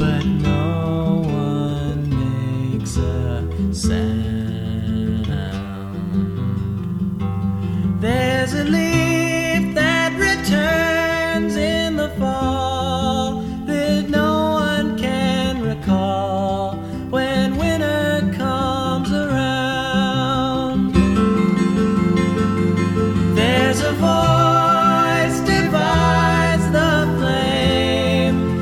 but no one makes a sound. There's a leaf